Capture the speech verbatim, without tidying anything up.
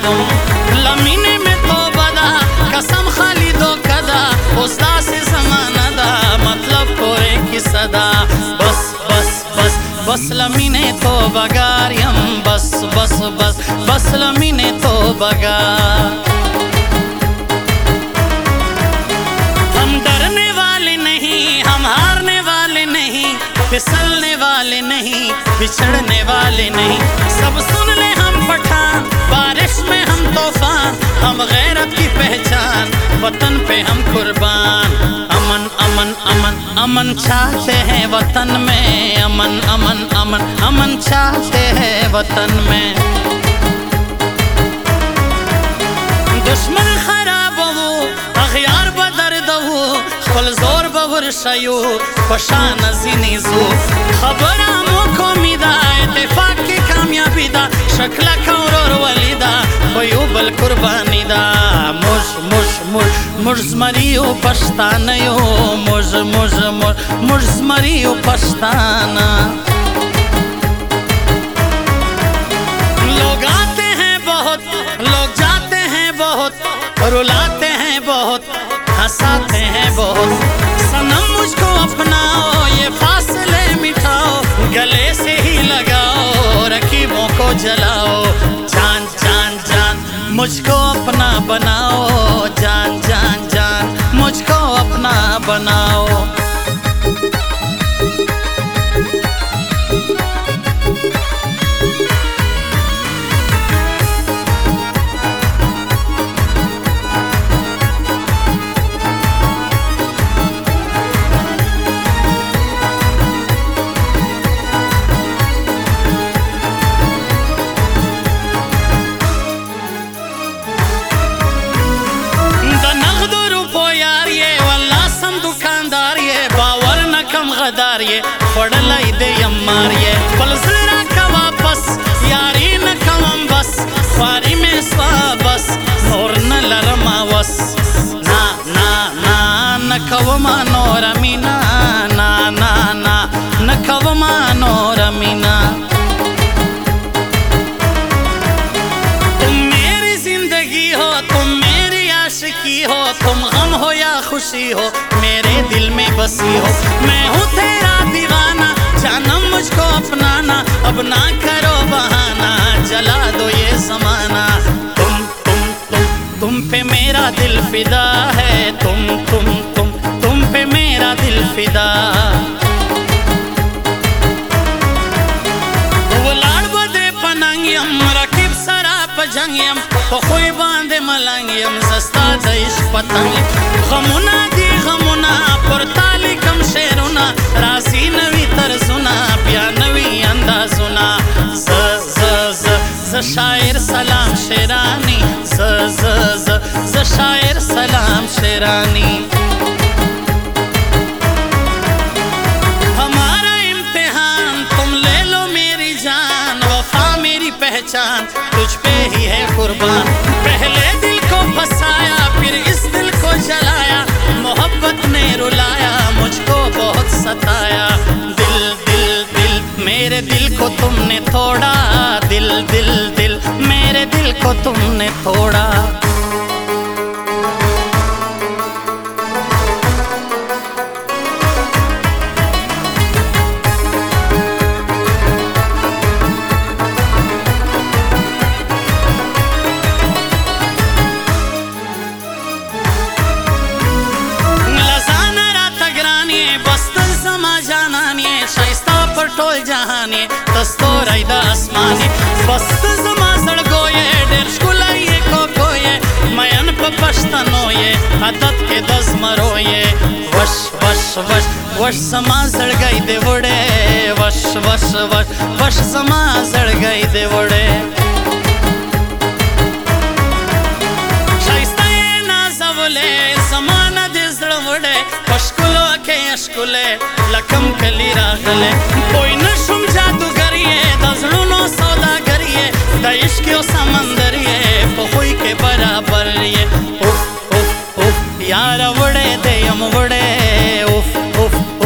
तुम लमीने में तो बदा कसम खाली दो कदा उस्ता से जमाना दा मतलब कोरे की सदा बस बस बस बस लमीने तो बगार यम बस बस बस बस लमीने तो बगार। हम डरने वाले नहीं, हम हारने वाले नहीं, फिसलने वाले नहीं, बिछड़ने वाले नहीं। सब सुन ले हम पठान, बारिश में हम तूफान, हम गैरत की पहचान, वतन पे हम कुर्बान। अमन अमन अमन अमन चाहते हैं वतन में, अमन अमन अमन अमन चाहते हैं वतन में। दुश्मन खराब हो अखियार बदर्द हो खल जोर बवर शयू पशान जिनीजू खबरा मुको मिदा इत्तेफाक की कामयाबी दा शक्ल कौर वलीदा बयूबल कुर्बानी दा मुझ मुझ मुझ मुझ मरियो पछताना यो मुझ मुझ मुझ मुझ मरियो पछताना। लोग आते हैं बहुत, लोग जाते हैं बहुत, रुलाते हैं बहुत, हंसाते हैं बहुत। सनम मुझको अपनाओ, ये फासले मिटाओ, गले से ही लगाओ, रकीबों को जलाओ। जान जान जान मुझको अपना बनाओ, जान जान जान मुझको अपना बनाओ। ये फड़लाई दे यम्मार ये पलसरा का वापस यारी न कवम बस फारी में स्वा बस नोर न लरमा वस ना ना ना न कवमा नोर अमीना ना ना ना न कवमा नोर अमीना। तुम मेरी जिंदगी हो, तुम मेरी आशिकी हो, तुम गम हो या खुशी हो मेरे दिल में बसी हो। मैं हूँ तेरा दीवाना, जानम मुझको अपनाना, अब ना करो बहाना, जला दो ये जमाना। तुम तुम तुम तुम पे मेरा दिल फिदा है, तुम तुम तुम तुम पे मेरा दिल फिदा। वो लाड़ बदे पनंगियम रकीब सराप जंगियम तो कोई बांधे मलंगियम सस्ता दइश पतंग गमुना दी गमुना पुरताली कम शेरुना रासी नवी तरजुना प्या नवी अंदाजुना। ज ज ज ज शायर सलाम शेरानी, ज ज ज ज शायर सलाम शेरानी। हमारा इम्तिहान तुम ले लो मेरी जान, वफा मेरी पहचान तुझ पे ही है कुर्बान। पहले दिल को फसाया फिर इस दिल को जलाया, मोहब्बत ने रुलाया मुझको बहुत सताया। दिल दिल दिल मेरे दिल को तुमने तोड़ा, दिल दिल दिल मेरे दिल को तुमने तोड़ा। टोल जहानी दस्तोर आइदा आसमानी बस्त जमा सड़गोये डेर शुलाइए को कोये मयन प पश्तनोये आदत के दस मरोये। वश वश वश वश समा सड़ गई देवड़े, वश वश वश वश समा सड़ गई देवड़े। शाइस्ता ये नाज़वले समाना दिसड़ वड़े पशकुलो के अशकुले लकम कली रागले कोई नशुम जादूगरिये दजड़ुनो सौदागरिये द इश्क़ो समंदरिये पहुई के बराबर ये। उफ उफ उफ यार वड़े दे यम वड़े उफ उफ